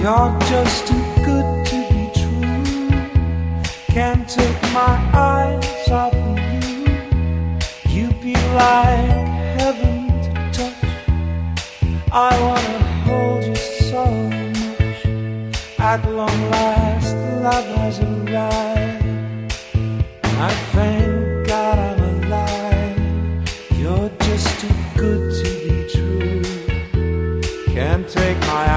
You're just too good to be true. Can't take my eyes off of you. You'd be like heaven to touch. I wanna hold you so much. At long last, love has arrived. I thank God I'm alive. You're just too good to be true. Can't take my